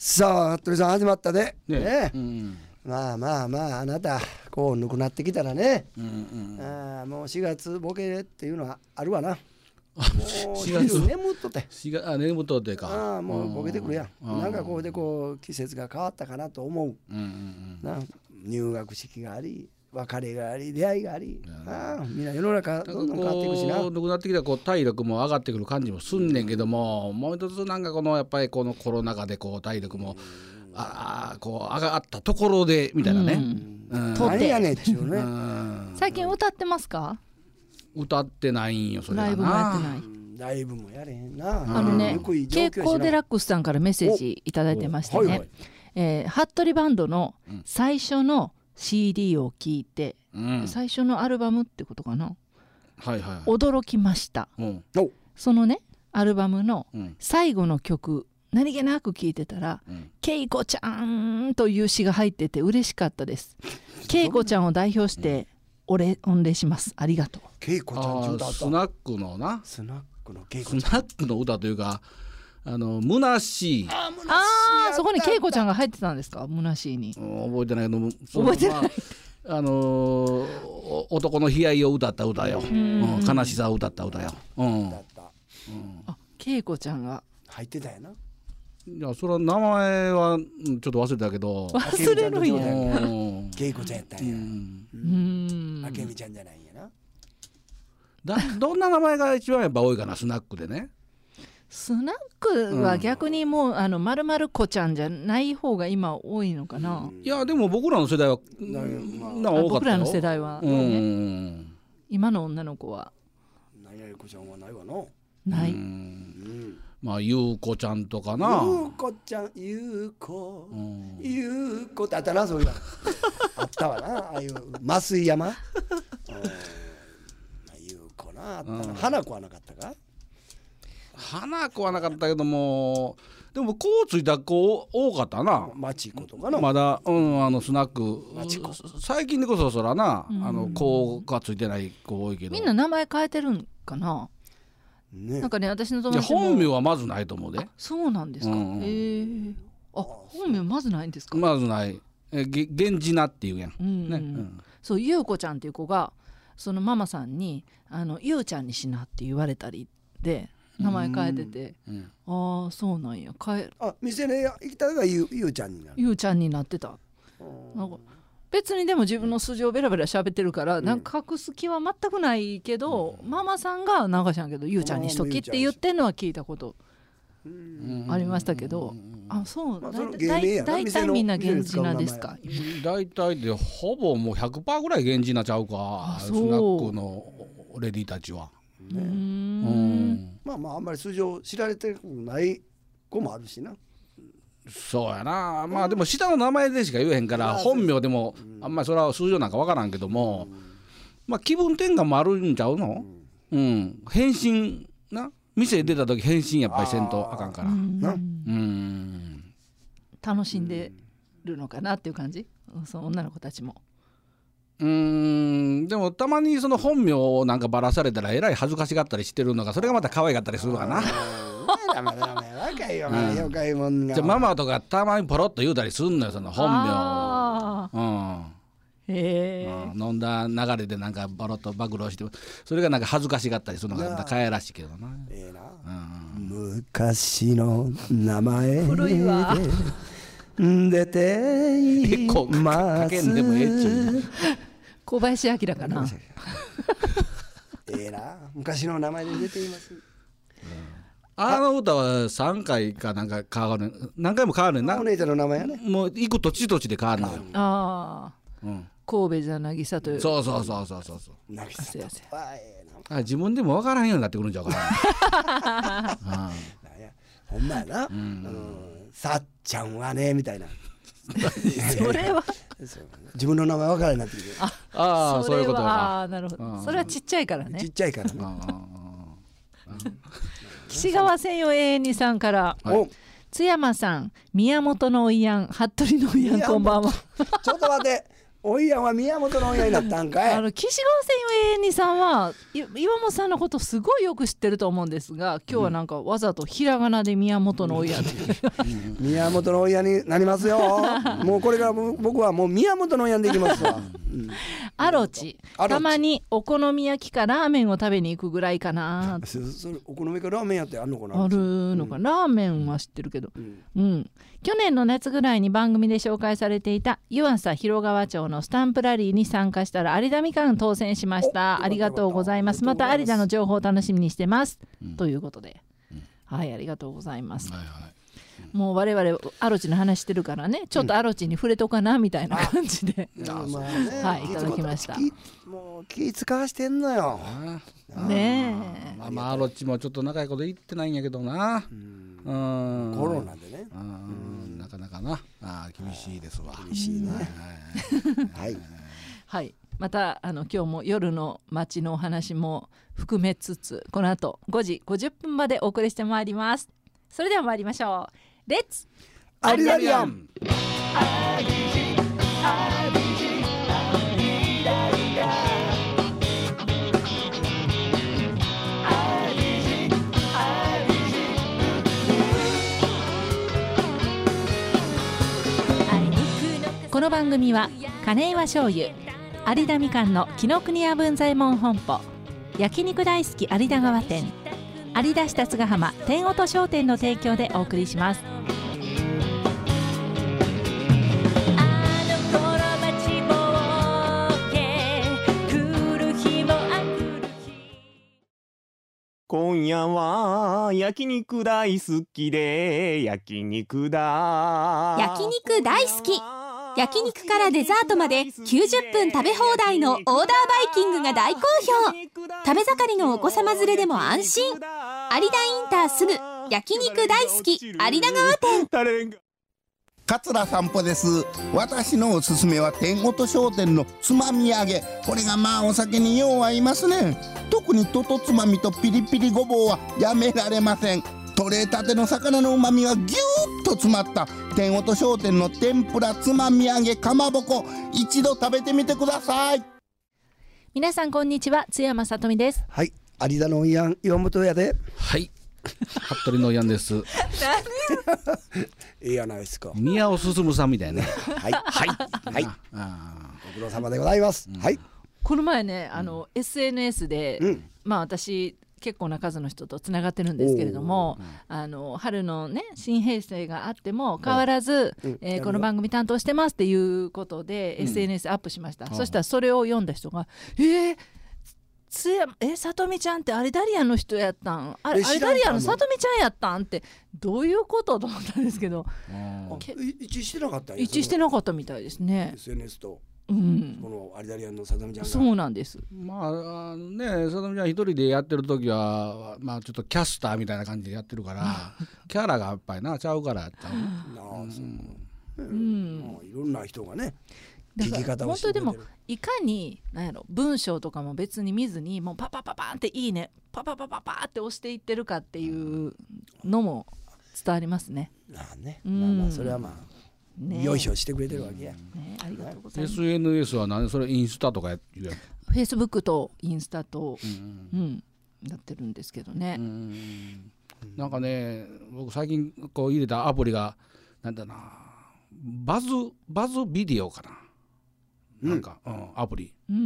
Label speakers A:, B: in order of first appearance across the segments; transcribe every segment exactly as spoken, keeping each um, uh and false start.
A: さあ服部さん始まったで、
B: ね
A: ね
B: うん、
A: まあまあまああなたこうぬくなってきたらね、
B: うんうん、
A: あもうしがつボケっていうのはあるわな。もう
B: しがつ
A: 昼眠っとって
B: しがあ眠っとってか
A: あもうボケてくるやん、
B: うん
A: なんかこうでこう季節が変わったかなと思う、
B: うんうんうん
A: な入学式があり別れがあり出会いがあり、あみんな世の中どんどん変わっていくしな。
B: こうなくなってきたらこう体力も上がってくる感じもすんねんけども、もう一つなんかこのやっぱりこのコロナ禍でこう体力もああこう上がったところでみたいなね、
A: うん
B: うん
A: と何やねんっちゅうね、
B: うん、
C: 最近歌ってますか？
B: 歌ってないんよそれがな。
C: ライブもやってない。
A: ライブもやれへんな。
C: あのね
A: よくいい状況やしな
C: 蛍光デラックスさんからメッセージいただいてましてね、
A: おはいはい
C: えー、服部バンドの最初の シーディー を聞いて、
B: うん、
C: 最初のアルバムってことかな、
B: はいはい、
C: 驚きました、
B: うん、
A: お
C: そのねアルバムの
B: うん
C: 最後の曲何気なく聞いてたら、
B: うん
C: けいこちゃんという詩が入ってて嬉しかったです。けいこちゃんを代表してお礼御礼します。ありがとう。
A: けいこちゃんちゅう歌あった。
B: スナックのな
A: スナックのけいこ
B: ス
A: ちゃん。
B: ナックの歌というかあの虚しい
A: あ
C: あーそこにけいこちゃんが入ってたんですか？虚しいに
B: うん覚えてないけどそ
C: 覚えてない、
B: まああのーお男の悲哀を歌った歌よ、うん悲しさを歌った歌よ、うん
A: だった
C: あけいこちゃんが
A: 入ってたやな。
B: いやそれは名前はうんちょっと忘れたけど
C: 忘れるん
A: う
C: や。
B: うん
A: けいこちゃんやったんや。
B: うん
C: うーん
A: あけみちゃんじゃないんやな。
B: だどんな名前が一番やっぱ多いかなスナックでね。
C: スナックは逆にもう、あの丸々子ちゃんじゃない方が今多いのかな、
B: いやでも僕らの世代は
A: なまあ
B: な多かったよ。
C: 僕らの世代は、
B: う
C: ね
B: ん
C: 今の女の子は
A: 何々子ちゃんはないわな。
C: ない、
B: うん
A: うん
B: まあゆうこちゃんとかな、
A: ゆうこちゃんゆうこ
B: うん
A: ゆうこってあったなそういうのあったわな。ああいう増井山うんゆうこなあったな。花子はなかったか。
B: 花子はなかったけどもでもこうついた子多かったな。
A: まちことかな。
B: まだ、うん、あのスナック
A: マチコ
B: 最近でこそそらな、あの子がついてない子多いけど
C: みんな名前変えてるんかな、
A: ね
C: なんかね私の友
B: いや
C: 達も
B: 本名はまずないと思うで。
C: そうなんですか、
B: うんうん
C: へえあ本名まずないんですか、
B: まずないえげ源氏名っていうやん、
C: うん
B: ねうん
C: そうゆうこちゃんっていう子がそのママさんにあのゆうちゃんにしなって言われたりで名前変えてて、
B: うん
C: ああそうなんや変え
A: あ店に行ったのがゆうゆうちゃんになる。
C: ゆうちゃんになってた。なんか別にでも自分の素性をベラベラ喋ってるから、なんか隠す気は全くないけど、ママさんが長しゃんけどゆうちゃんにしときって言ってんのは聞いたことありましたけど、あそう、
A: まあその
C: だい
A: 芸名やな
C: だいたいみんな源氏名ですか。
B: 大体でほぼもう ひゃくパーセント ぐらい源氏名ちゃうか
C: あそう
B: スナックのレディーたちは。
C: うー
B: うんん
A: まあまああんまり素性知られてない子もあるしな。
B: そうやな。まあでも下の名前でしか言えへんから本名でもあんまりそれは数字なんか分からんけども、まあ気分転換もあるんちゃうの。うん返信な店出た時返信やっぱりせんとあかんから。
A: な
B: うん
C: 楽しんでるのかなっていう感じ、うんその女の子たちも。
B: うーんでもたまにその本名をなんかばらされたらえらい恥ずかしがったりしてるのがそれがまた可愛かったりするのかな。
A: まだまだまだ若いよまだ若いもんが。
B: じゃあママとかたまにポロッと言うたりすんのよその本名
C: あ
B: を。うん
C: ーへえ、
B: うん飲んだ流れでなんかボロッと暴露してそれがなんか恥ずかしがったりするのがまた可愛らしいけどな。
A: ええな。
B: うん
A: 昔の名前
C: 古いわ
A: で出てい
B: 結構
A: ま
B: かけんでもええっちゅう
A: す。
C: 小林明かな。
A: ええな。昔の名前で出ています。
B: あの歌はさんかいかなんか変わる何回も変わるねんな。
A: お姉ちゃんの名前やね。
B: もう行く土地土地で変わるのよ。
C: ああ
B: うん
C: 神戸じゃなぎさという。
B: そうそうそうそうそうそう。
A: なぎさ
C: そうやそう
A: と。あええな。
B: あ自分でも分からんようになってくるんちゃうかな。
A: なんやほんまやな。うんさっちゃんはねみたいな。
C: それは
A: そう自分の名前分からんようになってきて。
B: ああそういうこと
C: れは
B: か。
C: あーなるほど、
B: うん
C: それはちっちゃいから
A: ちっ
C: ね。
A: ちゃいからね。
B: うんうんうん
C: 岸川専用永遠にさんから
B: はい
A: お
C: 津山さん宮本のおいやん服部のおいやんこんばんは。
A: ちょっと待って。 おいやんは宮本のおいやになったんかい。
C: あの岸川線ゆえにさんはい岩本さんのことすごいよく知ってると思うんですが、今日はなんかわざとひらがなで宮本のおいやって
A: 宮本のおいやになりますよ。もうこれから僕はもう宮本のおいやんでいきますわ。うん、
C: アロチ、たまにお好み焼きかラーメンを食べに行くぐらいかな。
A: そそれお好み焼きかラーメンやってあるのかな。
C: あるのか、うん、ラーメンは知ってるけど、うんうん、去年の夏ぐらいに番組で紹介されていた湯浅広川町のスタンプラリーに参加したら有田みかん当選しました。ありがとうございます。また有田の情報を楽しみにしてます、うん、ということで、うん、はいありがとうございます、はいはい、もう我々アロチの話してるからね、ちょっとアロチに触れとかなみたいな感じで、うん、はいいただきました。
A: もう気使わしてんのよ
C: ねえ。
B: まあまあアロチもちょっと長いこと言ってないんやけどな、うん、うん
A: コロナでね、
B: うん、なかなかなあ厳しいですわ。
A: 厳しいね。はい、はい
C: はい、またあの今日も夜の街のお話も含めつつこの後ごじごじゅっぷんまでお送りしてまいります。それでは参りましょう。レッツ
A: アリダリアン。
C: この番組は金岩醤油、有田みかんの紀ノ国屋文左衛門本舗、焼肉大好き有田川店、有田市辰ヶ浜天音商店の提供でお送りします。
D: 今夜は焼肉大好きで焼肉だ
E: 焼肉大好き、焼肉からデザートまできゅうじゅっぷん食べ放題のオーダーバイキングが大好評。食べ盛りのお子様連れでも安心。有田インターすぐ焼肉大好き有田川店。
F: 桂散歩です。私のおすすめは天音商店のつまみ揚げ。これがまあお酒によう合いますね。特にととつまみとピリピリごぼうはやめられません。取れたての魚のうまみがぎゅーっと詰まった天音商店の天ぷらつまみ揚げかまぼこ、一度食べてみてください。
C: 皆さんこんにちは、津山さとみです。
A: はい、有田のおいやん岩本屋で、
B: はい服部のおいやんです。
A: いいやないですか。
B: 宮尾進さんみたいね。
A: はいはいはい、ご苦労様でございます、うん、はい。
C: この前ねあの、うん、エスエヌエス で、うん、まあ私結構な数の人とつながってるんですけれども、あの春のね新平成があっても変わらず、うんえー、この番組担当してますっていうことで エスエヌエス アップしました、うん、そしたらそれを読んだ人がえーつやえさとみちゃんってアリダリアンの人やったん、あれアリダリアンのさとみちゃんやったんってどういうことと思ったんですけど、
A: 一致してなかったんや。
C: 一致してなかったみたいですね
A: エスエヌエス と、
C: うん、
A: このアリダリアンのさとみちゃんが。
C: そうなんです。
B: まあ、あのねさとみちゃん一人でやってる時はまあちょっとキャスターみたいな感じでやってるからキャラがやっぱりなちゃうからやったの、
A: うん、いろんな人がね聞き方をしてくれてる。
C: 本当でもいかに何やろ文章とかも別に見ずにもうパパパパンっていいねパパパパパって押していってるかっていうのも伝わりますね。
A: まあね、うん、まあまあそれはまあ、ね、よいしょしてくれてるわけや、
C: ね、ありがとうございます。
B: エスエヌエス は何それインスタとかやってるやん。
C: フェイスブックとインスタと、うんうん、やってるんですけどね。うん
B: なんかね僕最近こう入れたアプリがなんだなバズバズビデオかな、うん、なんか、うん、アプリ、うんうん、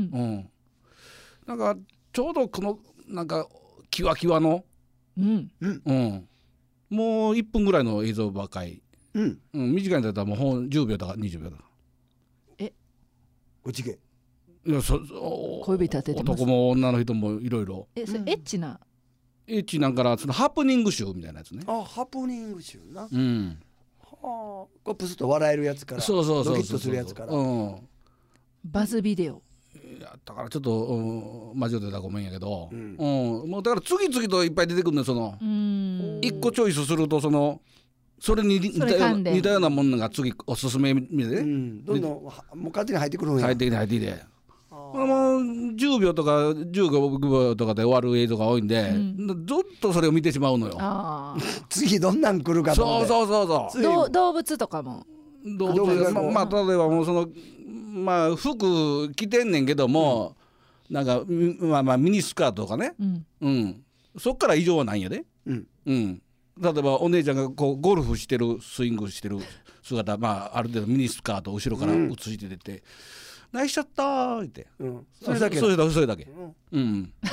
B: なんかちょうどこのなんかキワキワの、うんうんうん、もういっぷんぐらいの映像ばっかり、うんうん、短いんだったらもうじゅうびょうとかにじゅうびょうとか。
C: え
A: おちげ
B: いやそ
C: 小指立ててます。
B: 男も女の人もいろいろ。
C: えそれエッチな、
B: エッチなんからそのハプニング集みたいなやつね。
A: あハプニング集な。
B: うん。
A: はあこうプスッと笑えるやつから
B: そうそうそうそう
A: ドキッとするやつから。うん。
C: バズビデオ。
B: いやだからちょっと、うん、間違ってたらごめんやけど、うんうん、もうだから次々といっぱい出てくるのその一個チョイスするとそのそれに似たような似たようなものが次おすすめみたいで、うん、
A: どんどんもう勝手に入ってくるんや。
B: 入ってきて入ってきてもうじゅうびょうとかじゅうごびょうとかで終わる映像が多いんで、うん、ずっとそれを見てしまうのよ。
A: あ次どんなん来るかと思って。
B: そうそうそうそう
C: 動物とかも
B: 動物がまあ、まあ、例えばもうそのまあ服着てんねんけども、うん、なんかまあまあミニスカートとかね、うんうん、そっから異常はないんやで、うんうん、例えばお姉ちゃんがこうゴルフしてるスイングしてる姿、まあ、ある程度ミニスカート後ろから映して出て、うん、ナイスシャッターって、うん、それだけそれだけそれだけ、うんうん、
C: ダウン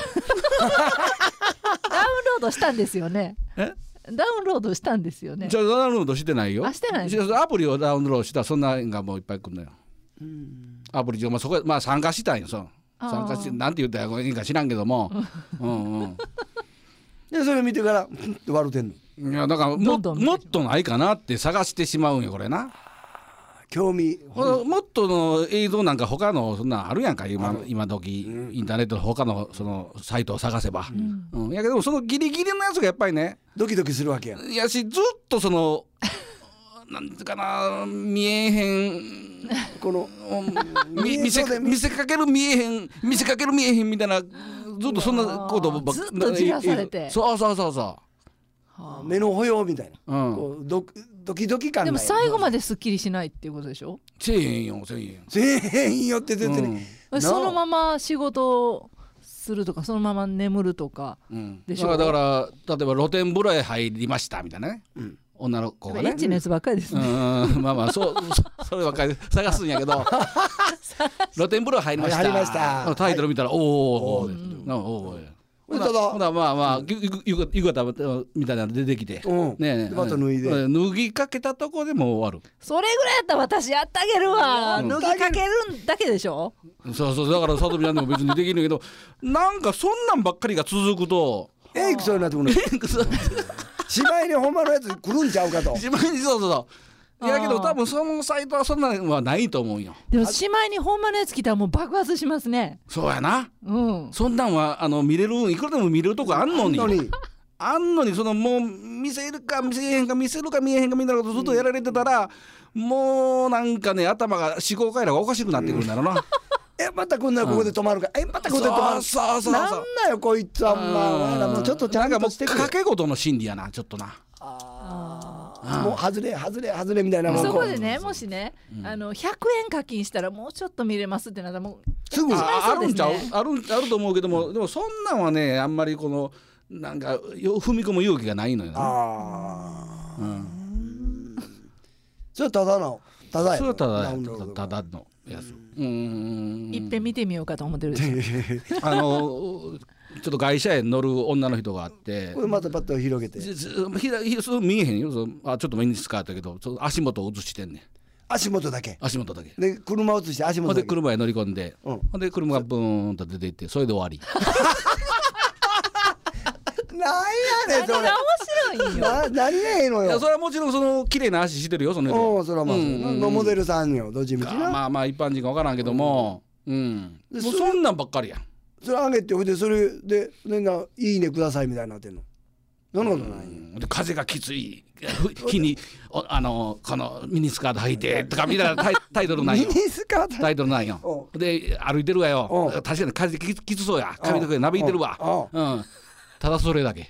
C: ロードしたんですよね。えダウンロードしたんですよね。
B: じゃあダウンロードしてないよ。
C: あしてない。
B: アプリをダウンロードしたらそんなのがもういっぱい来るのよ。うんアプリ上、まあ、そこまあ参加したんよ。そ参加してなんて言ったらいいか知らんけども、うんうん、
A: でそれ見てから割るてんの。
B: いやだから も, もっとないかなって探してしまうんよこれな。
A: 興味
B: もっとの映像なんか他のそんなんあるやんか 今, 今時、うん、インターネットの他のそのサイトを探せば、うんうん、やけどそのギリギリのやつがやっぱりね
A: ドキドキするわけや。
B: いやしずっとそのなんていうかな見えへん
A: この
B: 見, 見, せ見せかける見えへん見せかける見えへんみたいなずっとそんなことばっか
C: ずっとじらされて
B: そうそうそうそう
A: はあ、目の保養みたいな、うん、こうドドキドキ感が。
C: でも最後まですっきりしないっていうことでしょ。
B: せえへんよせえへんよ
A: せえへんよって絶対に、
C: うん、そのまま仕事するとかそのまま眠るとかでしょ、うん、
B: だから例えば露天風呂へ入りましたみたいなね、うん、女の子がね
C: エッチなやつばっかりですね、
B: うん、まあまあそうそればっかり探すんやけど露天風呂入りました、
A: 入りました
B: タイトル見たら、はい、おーおーおーおーほなまあまあ夕方みたいなの出てきて、
A: うん、ねえまた脱いで
B: 脱ぎかけたとこでもう終わる。
C: それぐらいやったら私やってあげるわ、うん、脱ぎかけるだけでしょ。
B: そうそうだから里見ちゃんでも別にできるけどなんかそんなんばっかりが続くと
A: エイクソになってくるしまいにほんまのやつ来るんちゃうかと。
B: しまいにそうそうそういやけど多分そのサイトはそんなのはないと思うよ。
C: でもしまいにほんまのやつ来たらもう爆発しますね。
B: そうやな、
C: うん、
B: そんなんはあの見れるいくらでも見れるとこあんのにあんのにそのもう見せるか見せへんか見せるか見えへんかみたいなことずっとやられてたら、うん、もうなんかね頭が思考回路がおかしくなってくるんだろうな、うん、
A: えまたこんなここで止まるか、うん、えまたここで止まる
B: そうそうそう
A: なんだよこいつはまあもうちょっとちゃんとしてくれ。
B: 掛け事の心理やなちょっとな。
A: あもう外れ外れ外れみたいなもん。
C: そこでねもしね、うん、あのひゃくえん課金したらもうちょっと見れますってなったらもう
B: すぐ あ, あるんちゃうあるあると思うけどもでもそんなんはねあんまりこのなんか踏み込む勇気がないのよね。あ、うん、
A: それはただのただや
B: それはただただのやつ、うん、
C: いっぺん見てみようかと思ってる
B: あのちょっと外車へ乗る女の人があって
A: これまたパッと広げて
B: ひ見えへんよあちょっと目に使ったけど足元を映してんねん。
A: 足元だけ
B: 足元だけ
A: で車を映して足元だけ
B: で車へ乗り込んで、うん、で車がブーンと出ていってそれで終わり
A: なんやねんそれ
C: 何が面白いよ
A: な何がええのよ。
B: いやそれはもちろんその綺麗な足してるよその
A: 人。おそれはまあ、うんうんうん、モデルさんよどっちみちな
B: まあまあ一般人か分からんけども、うんうん、もうそんなんばっかりやん。
A: それあげてほいでそれでみんないいねくださいみたいになってんの。そんなことない。
B: で風がきつい日にあのこのミニスカート履いてとかみたいなタイ、タイトルないよ。
A: ミニスカート
B: タイトルないよ。で歩いてるわよ。確かに風きつそうや。髪の毛なびいてるわ。うん。ただそれだけ。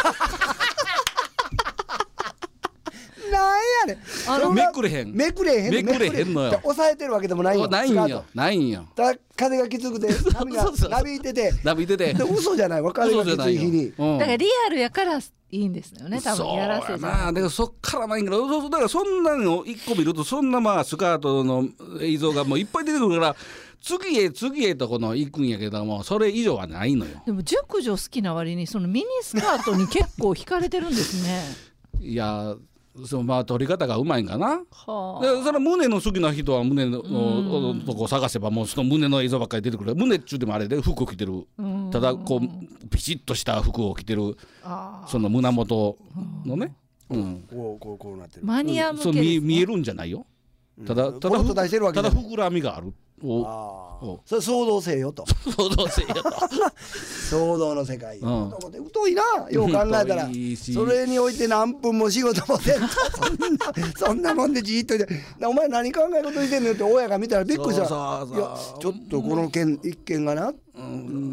A: なんやねん。
B: あのめくれへん。
A: めくれへん。
B: めくれへんのよ。
A: 押さえてるわけでもないよ。
B: ないんよ。ないんよ。
A: ただ風がきつくて髪がなびいてて。
B: なびいてて。
A: 嘘じゃない。風がきつい日に。
C: だからリアルやからいいんですよね。多分やらせ
B: そうやな。だからそっからないんだけど、だからそんなの一個見るとそんなまあスカートの映像がもういっぱい出てくるから。次へ次へとこの行くんやけどもそれ以上はないのよ。
C: でも熟女好きな割にそのミニスカートに結構惹かれてるんですね
B: いやそのまあ取り方がうまいんかな、はあ、でその胸の好きな人は胸のとこ探せばもうその胸の映像ばっかり出てくる。胸っちゅうでもあれで服を着てるただこうピシッとした服を着てるその胸元のね、うん、
A: こうこうこうなってる
C: マニア向けですね。
B: そう 見, 見えるんじゃないよ。ただただただ膨らみがある。
A: おそれ騒動せよと
B: 騒動せよと
A: 騒動の世界、うん、疎いなよう考えたらそれにおいて何分も仕事もせんとそんなそんなもんでじっといてお前何考え事してんのって親が見たらびっくりした。そうそうそういやちょっとこの件一件がな、
B: うん、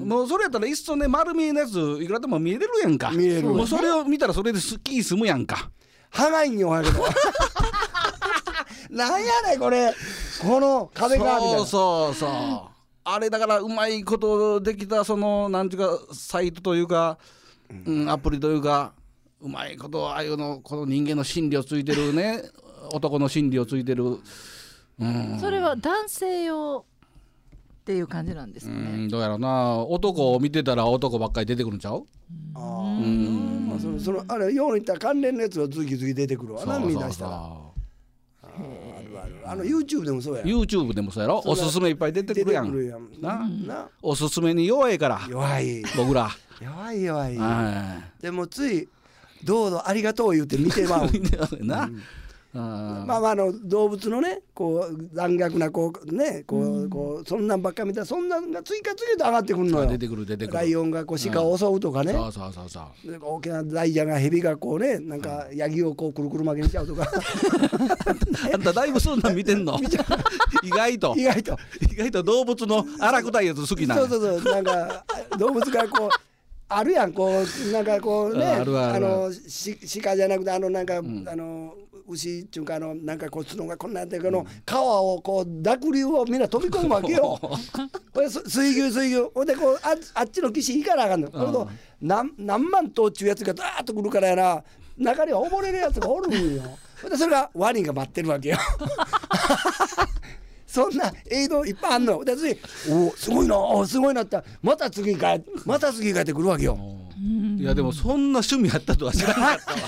B: もうそれやったらいっそね丸見えのやついくらでも見えれるやんか。
A: 見える
B: もうそれを見たらそれでスッキリ済むやんか。
A: はがいんよはやけどなんやねんこれこの壁がみたいな。
B: そうそうそうあれだからうまいことできたそのなんていうかサイトというか、うん、アプリというかうまいことああいうのこの人間の心理をついてるね男の心理をついてる、うん、
C: それは男性用っていう感じなんですかね、
B: うん、どうやろうな男を見てたら男ばっかり出てくるんちゃう。
A: あうんまあ、そのそのあれように言った関連のやつは次々出てくるわな見出したら。あるあるあの YouTube でもそうや
B: YouTube でもそうやろおすすめいっぱい出てくるやん
A: 出てくるやん
B: な、
A: な
B: おすすめに弱いから
A: 弱い
B: 僕ら
A: 弱い弱い
B: は
A: でもついどうぞありがとう言って見てまう
B: な、
A: うんあまあまああの動物のねこう残虐なこうねこう、うん、こうそんなんばっか見たらそんなんが次々と上がってくるのよ。
B: 出てくる出てくる。
A: ライオンがこう鹿を襲うとかね、うん、
B: そうそうそうそう
A: 大きな大蛇が蛇がこうねなんかヤギをこうくるくる巻きにしちゃうとか
B: あんただいぶそんなん見てんの意外と
A: 意外と
B: 意外と動物の荒くないやつ好きな
A: そうそうそうなんか動物がこうあるやんこうなんかこうね
B: あるある
A: あのし鹿じゃなくてあのなんか、うん、あの牛っていうかあのなんかこう角がこんなんやってるけど、うん、川をこう濁流をみんな飛び込むわけよこれ水牛水牛ほんでこう あ, あっちの岸行かなあかんの、うん、これと 何, 何万頭っちゅうやつがダーッと来るからやな中には溺れるやつがおるんよでそれがワニが待ってるわけよそんな映像いっぱいあんので次おすごいなおすごいなってまた次帰ってまた次帰ってくるわけよ。
B: いやでもそんな趣味あったとは知らなかったわ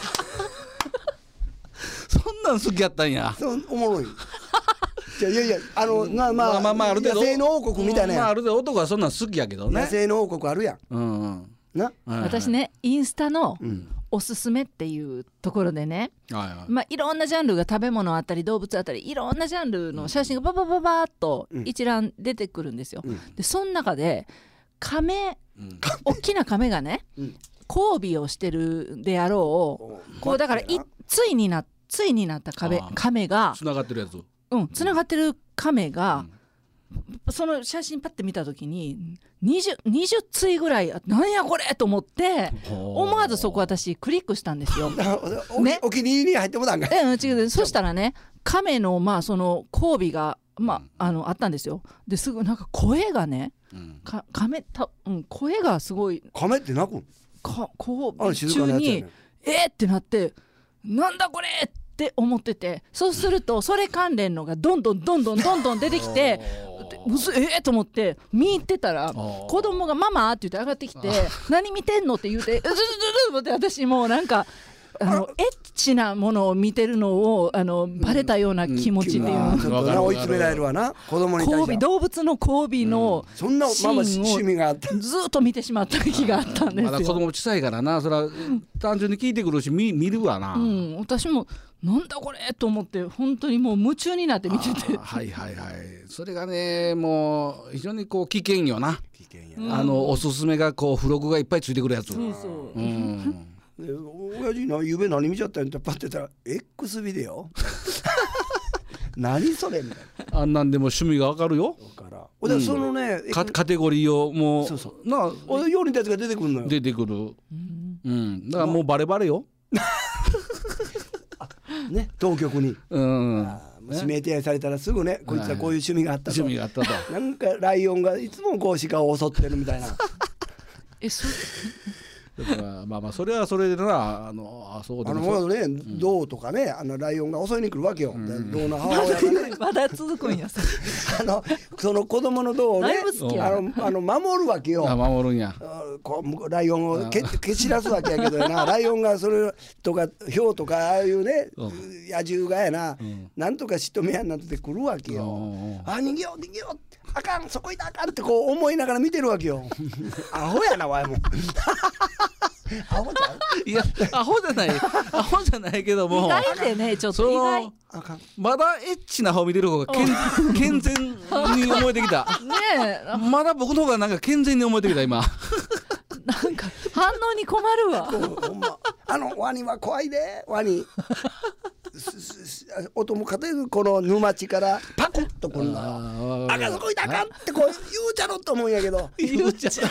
B: そんなん好きやったんや。
A: そうおもろいいやいやいやあの、まあまあ、
B: まあまあまあある程度
A: 野生の王国みたいな、
B: うんまあ、ある程度男はそんなん好きやけどね
A: 野生の王国あるやん、
B: うんうん、
A: な、
C: はいはい、私ねインスタのおすすめっていうところでね、うんはいはいまあ、いろんなジャンルが食べ物あったり動物あったりいろんなジャンルの写真がババババーっと一覧出てくるんですよ、うん、でその中で亀、うん、大きな亀がね、うん、交尾をしてるであろうこうだからいついになついになった亀亀が
B: つながってるやつ
C: うんつながってる亀が、うん、その写真パッて見た時ににじゅう、にじゅう対ぐらいなんやこれと思って思わずそこ私クリックしたんですよ
A: ね、お気に入りに入ってもたんかい、
C: え違うそしたらね亀のまあその交尾がまああのあったんですよですぐなんか声がね、うん、か亀た、うん、声がすごい
A: 亀って鳴くん
C: か交尾中に、ね、えー、ってなってなんだこれって思っててそうするとそれ関連のがどんどんどんどんどんどん出てきてうそえー、と思って見入ってたら子供がママって言って上がってきて何見てんのって言うてずずずずって私もうなんかあのエッチなものを見てるのをあのバレたような気持ちっていうの、
A: うん、ちょっとな追い詰められるわな子供に対して
C: 動物の交尾のシーンを、
A: うん、そんなママ趣味があった
C: ずっと見てしまった日があったんですよ。
B: まだ子供小さいからなそれは単純に聞いてくるし 見, 見るわな、
C: うん、私もなんだこれと思って本当にもう夢中になって見てて
B: はいはいはいそれがねもう非常にこう危険よな危険やなあのおすすめがこう付録がいっぱいついてくるやつそうそう、うん
A: で親父なゆうべ何見ちゃったんってパッてたら X ビデオ何それみたい
B: なあんなんでも趣味がわかるよ
A: から、うん、そのね
B: カテゴリーをもう
A: そうそうなあようにたやつが出てくるのよ
B: 出てくる、うんうん、だからもうバレバレよ
A: ね当局に、
B: うん、
A: 指名手配されたらすぐねこいつはこういう趣味があったと、
B: 趣味があったと
A: なんかライオンがいつもこう鹿を襲ってるみたいな
C: えそ
B: だからまあまあそれはそれでなあのあそうでも
A: あのね、うん、銅とかねあのライオンが襲いに来るわけよ、うん、銅の母親がね
C: まだ続くんや
A: あのその子供の銅をねあのあの守るわけよ
B: あ守るんや
A: こうライオンをけ蹴散らすわけやけどやなライオンがそれとかヒョウとかああいうね、うん、野獣がやな、うん、なんとか仕留めやになってくるわけよ、うん、あ逃げよう逃げようってあかんそこいたあかんってこう思いながら見てるわけよアホやなわいもアホちゃう
B: いやアホじゃないアホじゃないけども
C: 意外でねちょっと意外
B: まだエッチな方見てる方が健全に思えてきた
C: ねえ
B: まだ僕の方がなんか健全に思えてきた今
C: なんか反応に困るわ
A: ほんまあのワニは怖いでワニ音もかてるこの沼地からパコッとこんなあかんそこいたあかんってこう言うちゃろと思うんやけど
B: 言うちゃろ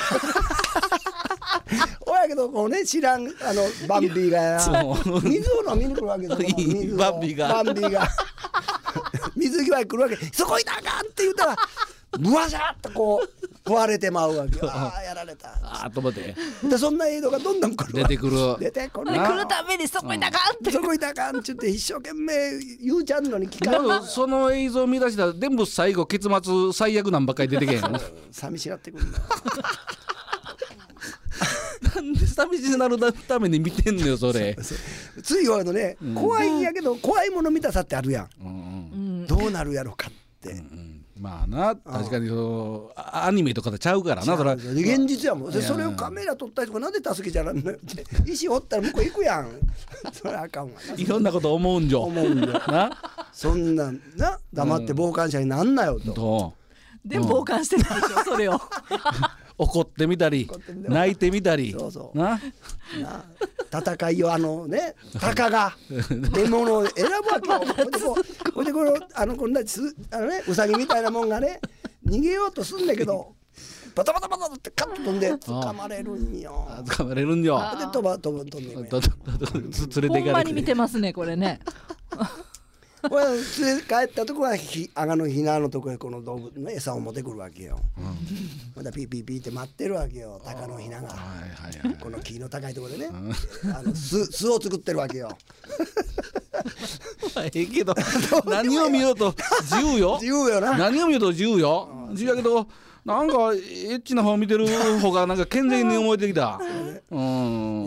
A: おやけどこうね知らんあのバンビーがや水を飲みに来るわけですよ
B: バンビーが
A: バンビーが水際来るわけ。そこいたらあかんって言ったらブワシャッとこう食われてまうわけよ。ああやられた
B: あーと思って
A: でそんな映像がどんどん来る
B: 出てくる。
A: 出てこる
C: で来るためにそこいたかんって、
A: そこいたらあかんって言って一生懸命言うちゃんのに聞かん
B: でもその映像見出したら全部最後結末最悪なんばっかり出てけんよ
A: 寂しなってくるんだ。
B: なんで寂しくなるために見てんのよそれ。
A: つい言われるとね、うん、怖いんやけど怖いもの見たさってあるやん、うん、どうなるやろかって、うんうん、
B: まあな確かにそうアニメとかとちゃうからなそれ
A: 現実やもん。でそれをカメラ撮ったりとかなんで助けちゃらんのよって石折ったら向こう行くやんそれあかんわな。
B: いろんなこと思うんじゃ
A: 思うんじゃなそんなな黙って傍観者になんなよと、
C: うん、で傍観してないでしょそれを
B: 怒ってみたり泣いてみたり
A: そうそうなな戦いをあのね鷹が獲物を選ぶわけよ。ほいでこれあのこんなあのねウサギみたいなもんがね逃げようとすんだけどバタバタバタってカッと飛んで掴まれるんよ。
B: 掴まれるんよ。
A: で飛ば飛ぶ飛んで
B: 連れて行かれて
C: ほんまに見てますねこれね
A: これ連れ帰ったとこは阿賀のひなのとこへこの動物の餌を持ってくるわけよ、うん、またピーピーピーって待ってるわけよ鷹のひなが、はいはいはい、この木の高いところでね、うん、あの 巣, 巣を作ってるわけよ
B: ええけど何を見ようと自由よ
A: 自由よな。
B: 何を見ようと自由よ、うん、自由やけどなんかエッチな方見てる方がなんか健全に思えてきたうん、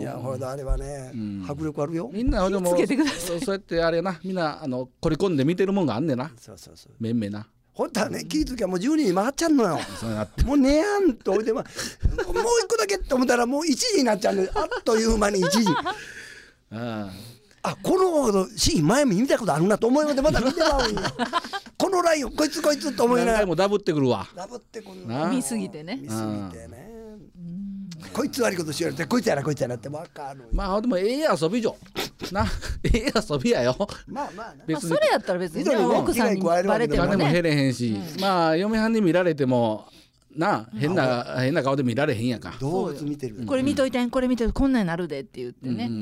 A: いやほらあれはね、うん、迫力あるよ。
B: みんなでもそうやってあれやなみんなあの凝り込んで見てるもんがあんねんな。そうそうそうめんめな
A: ほんとはね気ぃつきはもうじゅうにじ回っちゃうのよもうねやんと置いて、ま、もう一個だけって思ったらもういちじになっちゃうのよあっという間にいちじああこのシーン前見たことあるなと思いましてまた見てまうんよこのラインをこいつこいつと思いながら
B: 何回もダブってくるわ。
A: ダブってくる
C: 見すぎてね
A: 見すぎてねこいつ悪いことしようってこいつやなこいつやなって分かる。
B: まあでもええ遊びじゃなええ遊びやよ。
A: まあまあ、
C: まあ、それやったら別に、ね、奥さんにバレてもね
B: 金も減れへんし、うん、まあ嫁はんに見られてもな変な、うん、変な顔で見られへんやんか。
A: 動物見てる、
C: これ見といてんこれ見といてこんなんなるでって言ってね、うんうんうん、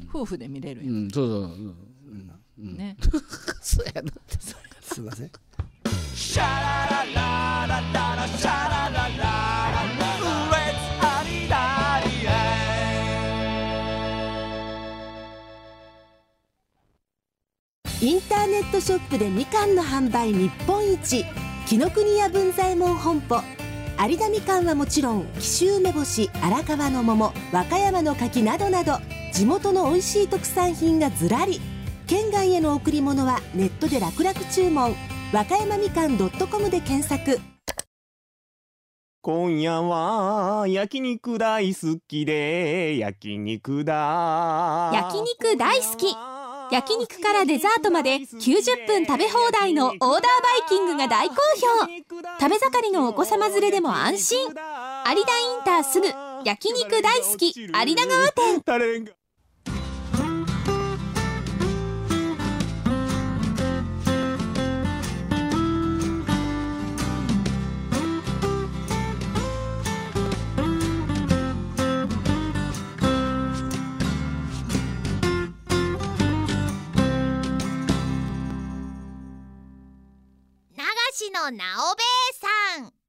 C: 夫婦で見れるよ、
B: うん、そうそう、うんうん、ねそうやな
A: すいません。
G: シャララララララシャララララ
E: インターネットショップでみかんの販売日本一紀ノ国屋文左衛門本舗有田みかんはもちろん紀州梅干し、荒川の桃、和歌山の柿などなど地元の美味しい特産品がずらり。県外への贈り物はネットで楽々注文和歌山みかん .com で検索。
D: 今夜は焼肉大好きで焼肉だ
E: 焼肉大好き焼肉からデザートまできゅうじゅっぷん食べ放題のオーダーバイキングが大好評。食べ盛りのお子様連れでも安心。有田インターすぐ焼肉大好き有田川店。
H: の直兵衛さん。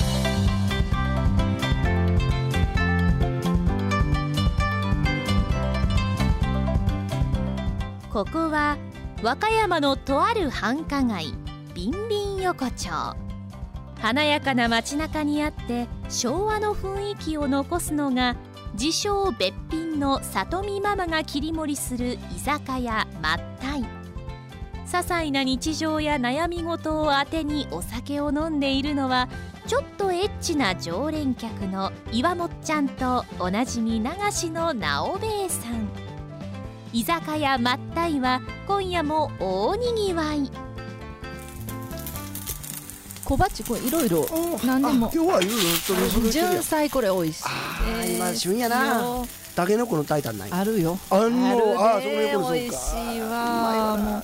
H: ここは和歌山のとある繁華街ビンビン横丁。華やかな街中にあって昭和の雰囲気を残すのが自称べっぴんの里見ママが切り盛りする居酒屋まったい。些細な日常や悩み事をあてにお酒を飲んでいるのはちょっとエッチな常連客の岩もっちゃんとおなじみ流しの直兵衛さん。居酒屋まったいは今夜も大にぎわい。
C: 小鉢これいろいろ何でも
A: 今日はいろいろ
C: じゅんさいこれ美味しい。
A: あー今旬やな。たけのこの炊いたんない
C: あるよ。
A: あんのあ
C: あるで美味しいわ。もう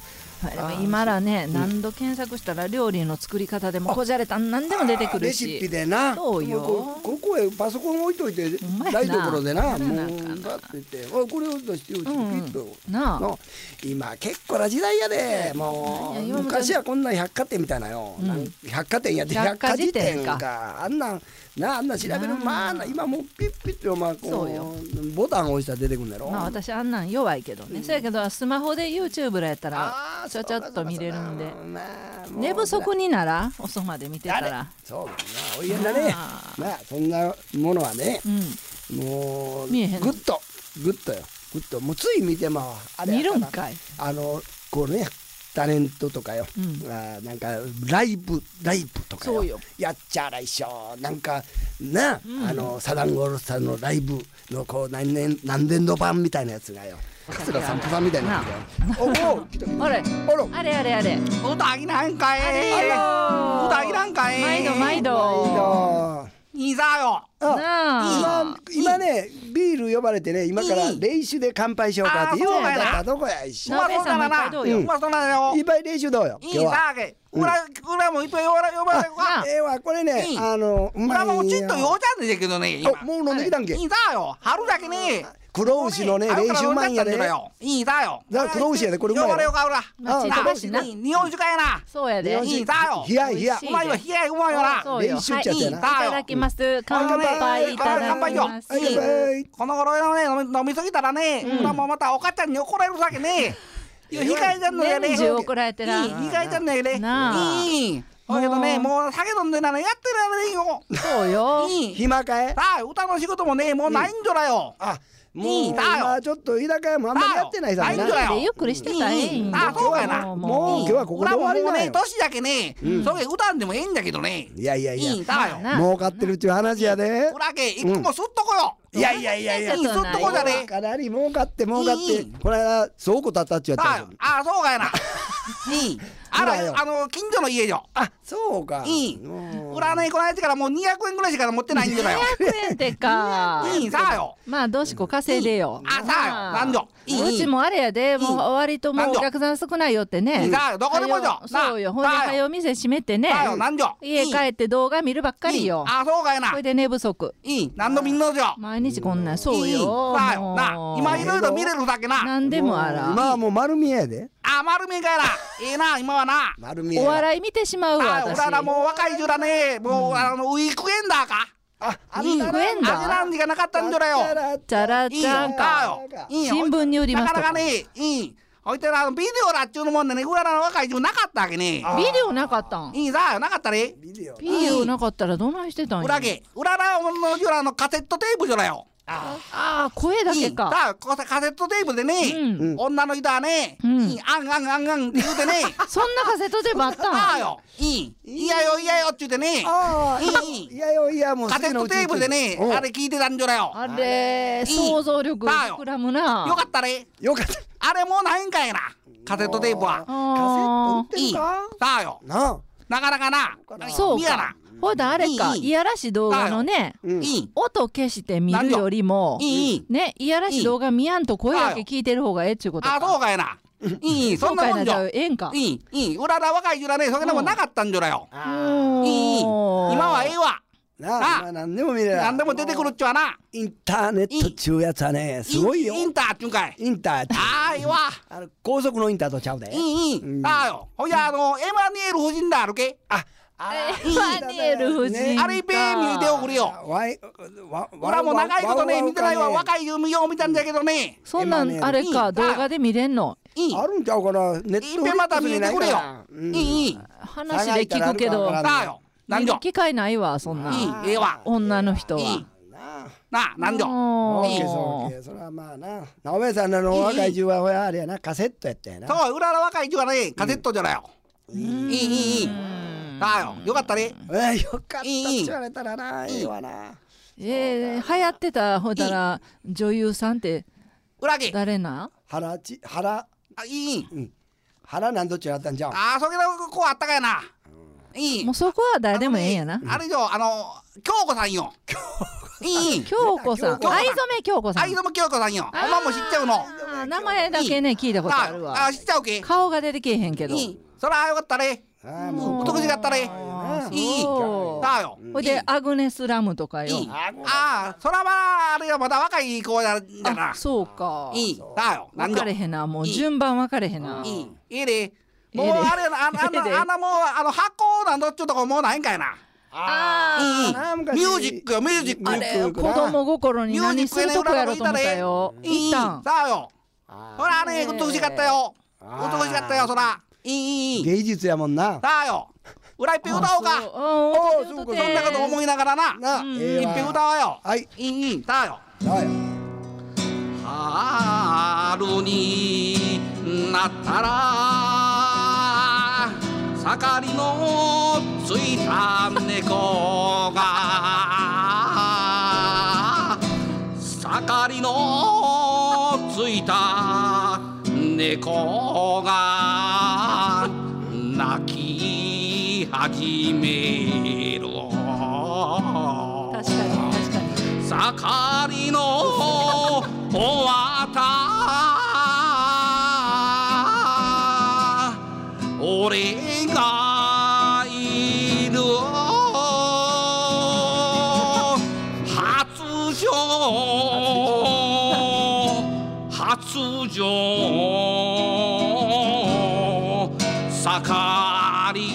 C: でも今らね、何度検索したら料理の作り方でもこじゃれたん何でも出てくるし、
A: レシピでな、
C: そうよ、
A: こここへパソコン置いといて台所でな、もうガッて言って、あこれを出してよ、ピッと
C: なあ、
A: 今結構な時代やで、もう昔はこんな百貨店みたいなよ、百貨店やって百科事典か、あんなんな、あんなん調べる、まあ今もうピッピッとまあこうボタン押したら出てくるんだろ。
C: まあ私あんなん弱いけどね、そやけどスマホで YouTube らやったらちょちょっと見れるんで、寝不足になら遅まで見てたら、
A: そうだな、おいえんだね。まあそんなものはね、もうグッとグッとよ、グッともうつい見てまあ
C: 見るんかい、
A: あのこうねタレントとかよ、うん、あなんかライブライブとか よ, よやっちゃらいしょ、なんかな、うん、あのサダンゴールスターのライブのこう何年何年度版みたいなやつがよ、桂さんぽさんみたいなやつがよ、おお
C: あれあれあれあれ
B: 歌いなんかい、歌いなんかい、
C: 毎度毎度
B: いいさよ。
A: 今今ねビール呼ばれてね、今から練習で乾杯しようかって言うんだったらどこや一緒。
C: うまそうなな、う
B: まそうなよ。
A: いっぱい練習どうよ。
B: いいさけ。裏裏もいっぱい呼ばれ呼ばれか。
A: ええわこれね、あの
B: 裏もちっとようちゃんでけどね。
A: もう飲んできたんけ。
B: いいさよ。春だけね。
A: 黒牛のね練習前やで。
B: いいさよ。
A: だから黒牛やで、これうまいよ。
B: 呼ばれよか裏。
C: まちだしな。
B: 日本酒かやな。
C: そうやで。
B: いいさよ。
A: 冷や冷や。
B: うまいよ冷やうまいよな。
A: 練習っちゃってな。
C: いただきます。乾杯いただきます。
B: この頃のね飲みすぎたらね、裏もまたお母ちゃんに怒られるさけね。控えちゃんのやね。
C: 年中怒られてら。
B: 控えちゃんのやね。いい。だけどね、もう酒飲んでならやってられんよ。
C: そうよ。
A: 暇かい。
B: さあ歌の仕事もねもうないんじゃらよ。
A: あもう今ちょっと居酒屋もあんまりやってないさ
C: な。ゆっくりしてたらええん。
B: あそうかな。
A: もう今日はここで終わりだよ。
B: ね年だけね、それ歌んでもええんだけどね。
A: いやいやいや儲かってるっちゅう話やで。
B: 裏けいつもすっとこよ。
A: いやいやいやいや、
B: すっとこじゃね。
A: かなり儲かって儲かって、この間倉庫建ったっちゅうやったよ。
B: あそうかやな。いい。あらあの近所の家よ。
A: あそうか。
B: いい。裏ねこの間からもうにひゃくえんぐらいしか持ってないんだよ。
C: にひゃくえんってか。
B: いいさあよ。
C: まあどうしこ稼いでよ。
B: あさあよ。なんじょ。
C: うちもあれやで、もう割ともうお客さん少ないよってね。
B: さあよどこでもじょ。
C: そうよ。ほんで早お店閉めてね。
B: さあよなんじょ。
C: 家帰って動画見るばっかりよ。
B: あそうかやな。
C: これで寝不足。
B: いい。何度見んのじょ。
C: 毎日こんなそうよ。
B: さあよな。今いろいろ見れるだけな。
C: なんでもあら。
A: 今はもう丸見えやで。
B: あ丸見えかやな。ええな今はな。
A: 丸見え。
C: お笑い見てしまうわ私。
B: 俺らもう若いじゅらね、もうあのウィークエンダーか。
C: あ、ウィークエンダー。
B: アジランディがなかったんじゃらよ。
C: チャラちゃんか。新聞によりますと。
B: なかなかね、いい。ほいてあのビデオだっちゅうのもんでね、俺らの若いじゅなかったわけね。
C: ビデオなかったん。
B: いいさ、なかったね。
A: ビデオ。
C: ビデオなかったらどないしてたんや。
B: 裏け、裏らのじゅらのカセットテープじゃらよ。
C: ああ声だけか。
B: だカセットテープでね、女の人はね、あんあんあんあんって言うてね。
C: そんなカセットテープあったん。
B: ああよ、いい、いやよいやよっちゅうてね。
A: いい、いやよいやもう
B: カセットテープでね、あれ聞いてたんじゃらよ。
C: あれ想像力膨らむな。
B: よかったね。
A: よかった。
B: あれもうないんかいな。カセットテープは。
A: カセット売ってるか。
B: さあよ。なかなかな。
C: そうか。ほいだあれか、いやらし動画のね、音消して見るよりもね、いやらし動画見やんと声だけ聞いてる方がええっちゅうことか。
B: あそうかやな。いいそんなもんじゃ。
C: ええんか。
B: いいいい裏ら若いじゅらね、それでもなかったんじゃらよ。いい今はええわ。
A: なあ何でも見れる。
B: 何でも出てくるっちゅうはな。
A: インターネットっちゅうやつはねすごいよ。
B: インターっちゅうんかい。
A: インター。
B: ああいいわ。
A: あの高速のインターとちゃうで。
B: いいいい。ああよ。ほいやあのエマニエル夫人だあるけ。あ
C: エマニエル夫人。
B: あれいっぺん見ておくれよ。俺も長いことね見てないわ。若い夢よう見たんだけどね。
C: そんなんあれか動画で見れんの。
A: あるんちゃうかな。ネット
B: いっぺんまた見てくれよ。いい
C: 話で聞くけど。
B: さあよ。なんじょ。
C: 機会ないわそんな。
B: いいええわ。
C: 女の人は。
B: なあなんじょ。
A: オッケーオッケー。それはまあな。直江さんの若い中はほやあれやなカセットやったやな。
B: そう裏の若い中はねカセットじゃらよ。いいいいいい。あよよかったね。
A: えよかったって言われたらな、いいわな。
C: えー、流行ってたほたら女優さんって誰な？
A: 原ち原
B: あいい。
A: 原なんどっちやったんじゃん。
B: あそれの子あったかやな。いい。
C: もうそこは誰でもええんやな。
B: あれじゃあの京子さんよ。いい。
C: 京子さん。藍染京子さん。
B: 藍染京子さんよ。おまんも知っちゃうの。
C: あ名前だけね聞いたことあるわ。
B: あ知っちゃうけ。
C: 顔が出てけえへんけど。
B: そらよかったね。美しかったね。いい。だよ。
C: ほいでアグネス・ラムとかよ。
B: ああそらまああれはまだ若い子やんだな。
C: そうか。
B: いい。だよ。
C: 分かれへんな。もう順番分かれへんな。
B: いい。いいね。もうあれあああのもうあの箱なんどっちゅうとこもうないんかいな。
C: あ
B: あミュージックよミュージック。
C: あれ子供心に何するとこやろと思ったよ。
B: いい。さあよ。ほらね美しかったよ。美しかったよそら。いいいい。
A: 芸術やもんな。
B: さあよ。裏いっぺん歌おうか。
C: おお、そ
B: んなこと思いながらな。いっぺん歌おうよ。
A: はい。
B: いいいい。さあよ。
A: さあよ。
B: 春になったら盛りのついた猫が盛りのついた猫が泣き始める。
C: 確かに確かに。
B: 盛りの終わった俺がいる発情発情盛り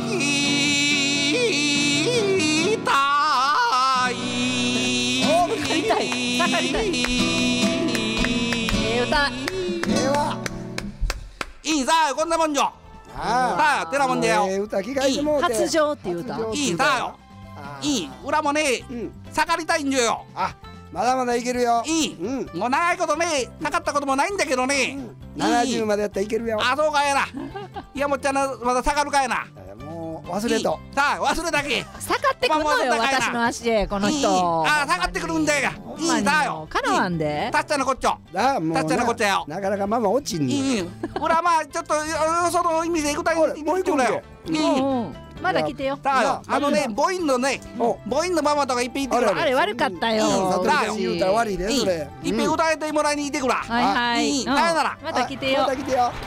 B: たい
C: 盛りたいええ歌
A: ええわ。
B: いいさあこんなもんじゃ。さあてなもんだよ。
A: ええ歌聞かせてもうて。
C: 発情っていう歌。
B: いいさよ。いい裏もね盛りたいんじゃよ。
A: あまだまだいけるよ。
B: いいもう長いことねかかったこともないんだけどね。
A: ななじゅうまでやったらいけるよ。
B: あそうかやな。いやもっちゃんまだ下がるかやな。
A: もう忘れと。
B: さあ忘れたけ。
C: 下がってくんのよ私の足でこの人。
B: あ下がってくるんだよ。いいだよ。
C: かなわんで。
B: たっちゃんのこっちょ。
A: だもう
B: たっちゃんのこっちゃよ。
A: なかなかママ落ちんね。
B: いい。裏まあちょっとその意味で行くたいに
A: もう行くんだよ。
C: いい。まだ来てよ。
B: さあよあのね母音のね母音のママとかいっぺん言ってくら。
C: あれ悪かったよ。
A: さとみ言うたら悪いでそれ。
B: いっぺん歌えてもらいに行ってくら。
C: はいはい。
B: さよなら。
C: また来てよ。
A: また来てよ。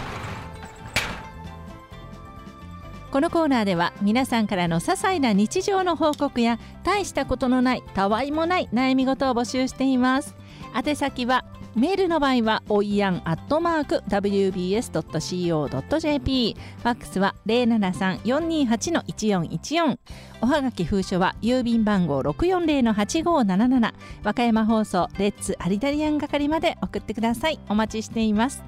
E: このコーナーでは皆さんからの些細な日常の報告や大したことのないたわいもない悩み事を募集しています。宛先はメールの場合はおいやんアットマーク ダブリュービーエスドットシーオードットジェーピー、ファックスは ゼロななさん よんにはち いちよんいちよん、おはがき封書は郵便番号 ろくよんゼロ はちごーなななな、和歌山放送レッツアリタリアン係まで送ってください。お待ちしています。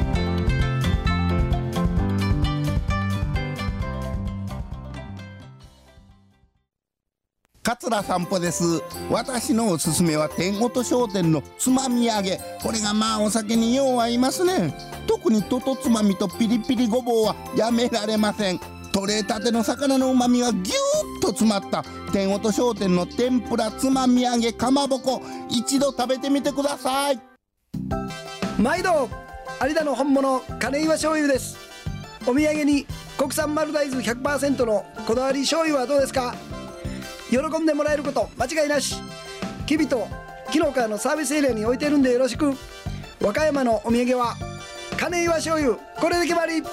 F: 桂散歩です。私のおすすめは天音商店のつまみ揚げ。これがまあお酒によう合いますね。特にととつまみとピリピリごぼうはやめられません。取れたての魚のうまみがぎゅーっと詰まった天音商店の天ぷらつまみ揚げかまぼこ、一度食べてみてください。
A: 毎度有田の本物金岩醤油です。お土産に国産丸大豆 ひゃくパーセント のこだわり醤油はどうですか。喜んでもらえること間違いなし。きびと昨日からのサービスエリアに置いてるんでよろしく。和歌山のお土産は金岩醤油、これで決まり。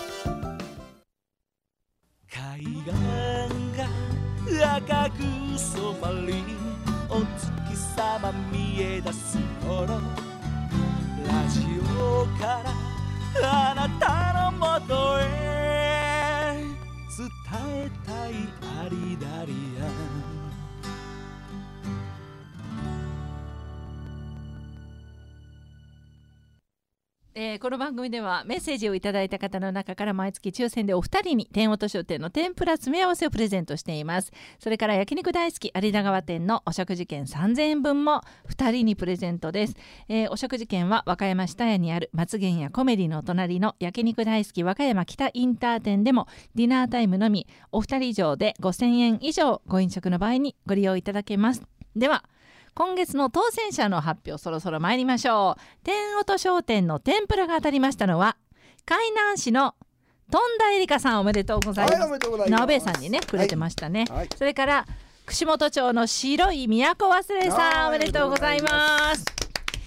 G: 海岸が赤く染まりお月様見え出す頃、ラジオからあなたのもとへ伝えたいアリダリアン。
E: えー、この番組ではメッセージをいただいた方の中から毎月抽選でお二人に天音商店の天ぷら詰め合わせをプレゼントしています。それから焼肉大好き有田川店のお食事券さんぜんえんぶんも二人にプレゼントです。えー、お食事券は和歌山下屋にある松源屋コメディの隣の焼肉大好き和歌山北インター店でもディナータイムのみお二人以上でごせんえん以上ご飲食の場合にご利用いただけます。では今月の当選者の発表、そろそろ参りましょう。天音商店の天ぷらが当たりましたのは海南市の富田絵里香さん、おめでとうございます。
A: はい、おめでとうございます。
E: なべさんにねくれてましたね、
A: はいはい、
E: それから串本町の白い都忘れさん、はい、おめでとうございます。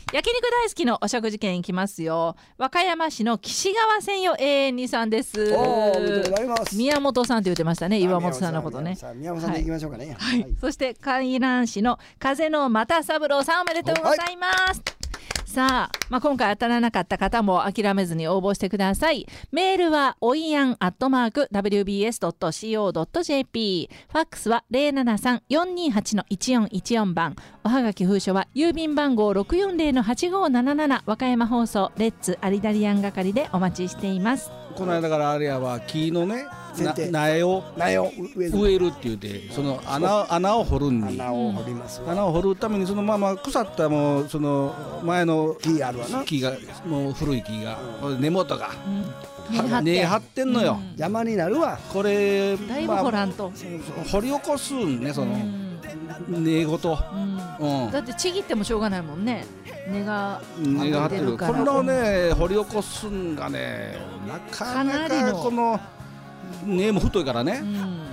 C: 焼肉大好きのお食事券行きますよ。和歌山市の岸川線よ永遠にさんです。
A: おー、おめでとうございます。
C: 宮本さんって言ってましたね、岩本さんのことね。
A: 宮本さんで行きましょうかね。
C: はい、はい、そして海南市の風の又三郎さん、おめでとうございます。さあ、まあ、今回当たらなかった方も諦めずに応募してください。メールはおいやんアットマーク ダブリュービーエスドットシーオードットジェーピー、 ファックスは ゼロななさん よんにはち いちよんいちよん 番、おはがき封書は郵便番号 ろくよんゼロのはちごーなななな 和歌山放送レッツアリダリアン係でお待ちしています。
B: この間からあれやは木のね苗を
A: 苗を
B: 植えるって言ってその穴を穴を掘るに
A: 穴を掘ります
B: 穴を掘るためにそのまま腐ったもうその前の
A: 木あるわな
B: 木がもう古い木が根元が
C: うん
B: 根張ってんのよ、
C: うん、
A: 邪魔になるわ
B: これ
C: だいぶ掘らんと、
B: まあ、掘り起こすんねその、うん、根ごと、
C: うんうん、だってちぎってもしょうがないもんね根が
B: 根が張ってるこのね掘り起こすんがねなかなかこの根も太いからね、うん、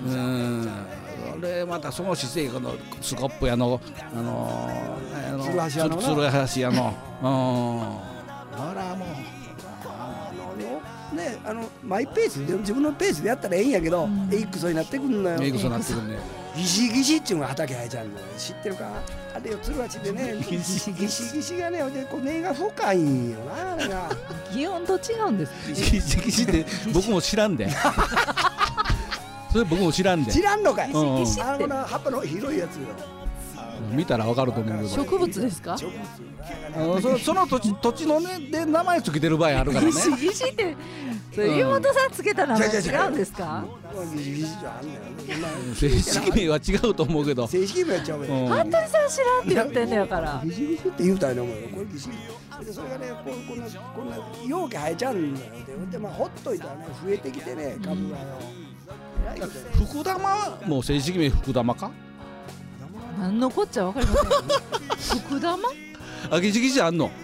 B: うんでまたその姿勢このスコップやのあのー、あの
A: つるはしやの
B: つるはしやのうんあらもう
A: あのねあのマイペースで自分のペースでやったらええんやけど、うん、エイクソになってくんのよ。
B: エイクソになってくんね。
A: ギシギシっていうのが畑生えちゃうの知ってるか。あれよつるはちでねギシギシギシがねでこう根が深いんよなあれが。
C: 擬音と違うんです。
B: ギシギシって僕も知らんで。それ僕も知らんで。
A: 知らんのかい。
C: ギシギシって
A: あの葉っぱの広いやつよ。
B: 見たらわかると思うけど。
C: 植物ですか？
A: 植物。
B: あの そ, その土地土地のねで名前つけてる場合あるからね。
C: ギシギシってそれ岩本さんつけた名前違うんですか？
A: ギシギシじゃあんねん。
B: 正式名は違うと思うけど。
A: 正式名は違うよ。
C: 服部さん知らんって言ってんだよから。
A: ギシギシって言うたらねお前これギシギシ。でそれがねこうこんなこんな容器生えちゃうんだよ。でまあほっといたらね増えてきてね株がよ。
B: 福玉もう正式名福玉か？
C: 何のこっちゃわかりません。福玉？
B: あギシギシあんの？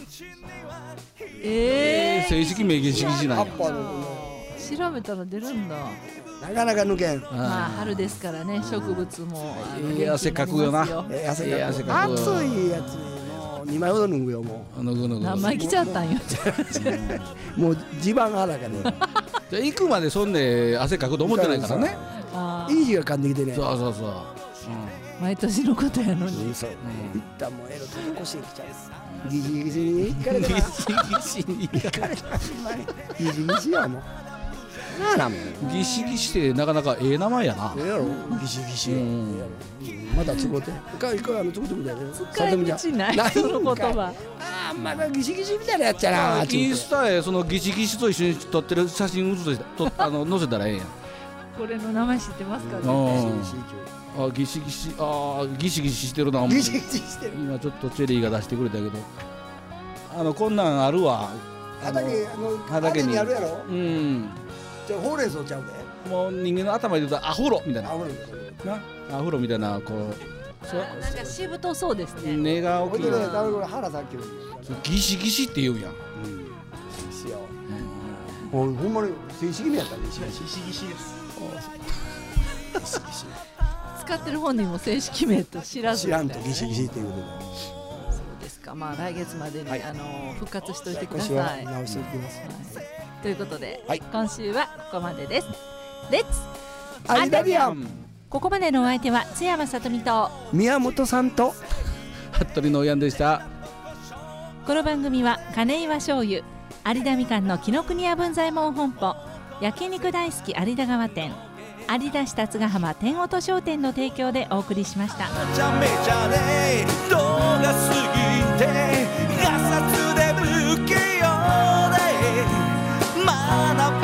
C: えー、
B: 正式名ギシギシなんや。
C: 調べたら出るんだ。
A: なかなか抜けん。
C: まあ春ですからね植物も。
B: ええ汗かくよな。
A: ええ汗かく。暑いやつもうにまいほど脱ぐよもう。
B: 脱ぐ脱ぐ。
C: 何枚着ちゃったんよ。
A: もう地盤が裸で。
B: じゃ行くまでそんで汗かくと思ってないからね。
A: いい字が噛んできてね。
B: そうそうそう。
C: 毎年のことやのに。
A: そう。一旦もうえろと腰に来ちゃう。ギシギシに行かれた。
B: ギシギシに行かれた。
A: ギシギシやもん。なあなもん。
B: ギシギシってなかなかええ名前やな。
A: ええやろ。ギシギシ。まだつこて。かいかあのつこてみたいな。
C: 使い道ないその言葉。
A: ああまだギシギシみたいなやっちゃな。
B: インスタへそのギシギシと一緒に撮ってる写真写してとあの載せたらええやん。
C: これの名前知ってますかね。
B: あギシギシあギシギシしてるな。
A: ギシギシしてる。
B: 今ちょっとチェリーが出してくれたけどあのこんなんあるわ。
A: 畑あの畑にあるやろ。
B: うん。
A: じゃほうれん草ちゃうで。
B: もう人間の頭で言うとアフロみたいな。
A: アフロ
B: なアフロみたいなこう。
C: なんかしぶとそうですね。
B: 根が大きい。
A: 腹さっき
B: ギシギシって言うやん。
A: うん。しよう。ほんまに正式名やったね。ギシギシです。
C: 使ってる本人も正式名と知らず
A: 知らんとギシギシっていうことで。
C: そうですか。まあ来月までに、はい、あの復活しといてください。
A: 直しておきます。
C: はい、ということで、
A: はい、
C: 今週はここまでです。レッツ
A: アリダリアン。
C: ここまでのお相手は津山さとみと
A: 宮本さんと
B: 服部の親でした。
C: この番組は金岩醤油、有田みかんの紀ノ国屋文左衛門本舗、焼肉大好き有田川店、有田市辰ヶ浜天音商店の提供でお送りしました。
G: めちゃめちゃね人が過ぎてガサツで不器用で学ぶ